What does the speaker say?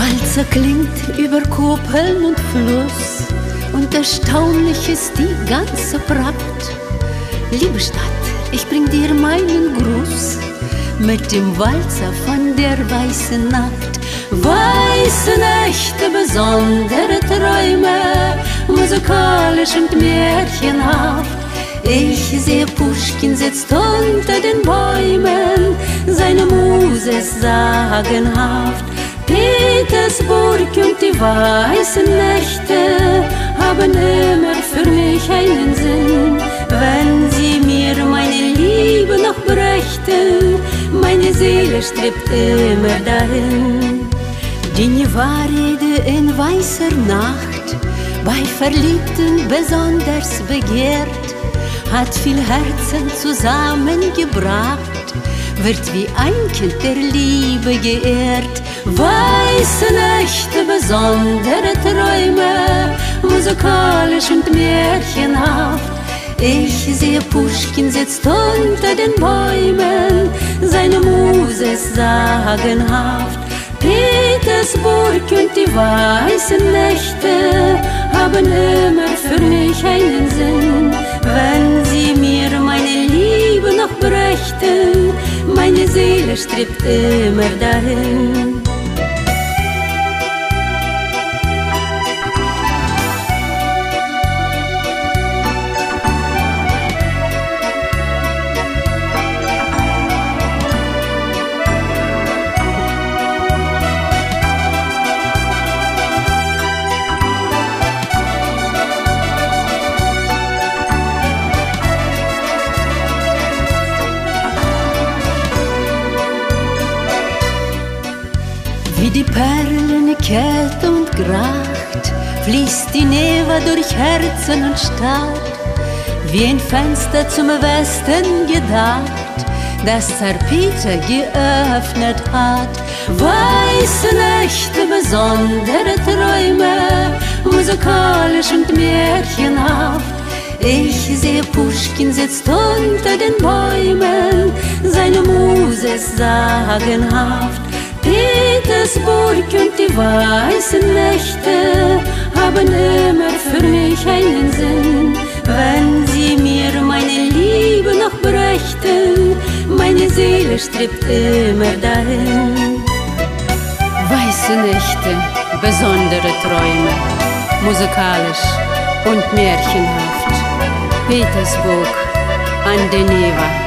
Walzer klingt über Kuppeln und Fluss und erstaunlich ist die ganze Pracht. Liebe Stadt, ich bring dir meinen Gruß mit dem Walzer von der weißen Nacht. Weiße Nächte, besondere Träume, musikalisch und märchenhaft. Ich sehe, Puschkin sitzt unter den Bäumen, seine Muse ist sagenhaft. Petersburg und die weißen Nächte haben immer für mich einen Sinn. Wenn sie mir meine Liebe noch brächten, meine Seele strebt immer dahin. Die Nevarede in weißer Nacht, bei Verliebten besonders begehrt, hat viel Herzen zusammengebracht, wird wie ein Kind der Liebe geehrt. Weiße Nächte, besondere Träume, musikalisch und märchenhaft. Ich sehe, Puschkin sitzt unter den Bäumen, seine Muse ist sagenhaft. Petersburg und die weißen Nächte haben immer für mich einen Sinn. Wenn sie mir meine Liebe noch brächten, meine Seele strebt immer dahin. Wie die Perlen, Kälte und Gracht fließt die Neva durch Herzen und Stadt, wie ein Fenster zum Westen gedacht, das Zar Peter geöffnet hat. Weiße Nächte, besondere Träume, musikalisch und märchenhaft. Ich sehe, Puschkin sitzt unter den Bäumen, seine Muse ist sagenhaft. Petersburg und die weißen Nächte haben immer für mich einen Sinn. Wenn sie mir meine Liebe noch brächten, meine Seele strebt immer dahin. Weiße Nächte, besondere Träume, musikalisch und märchenhaft. Petersburg an der Neva.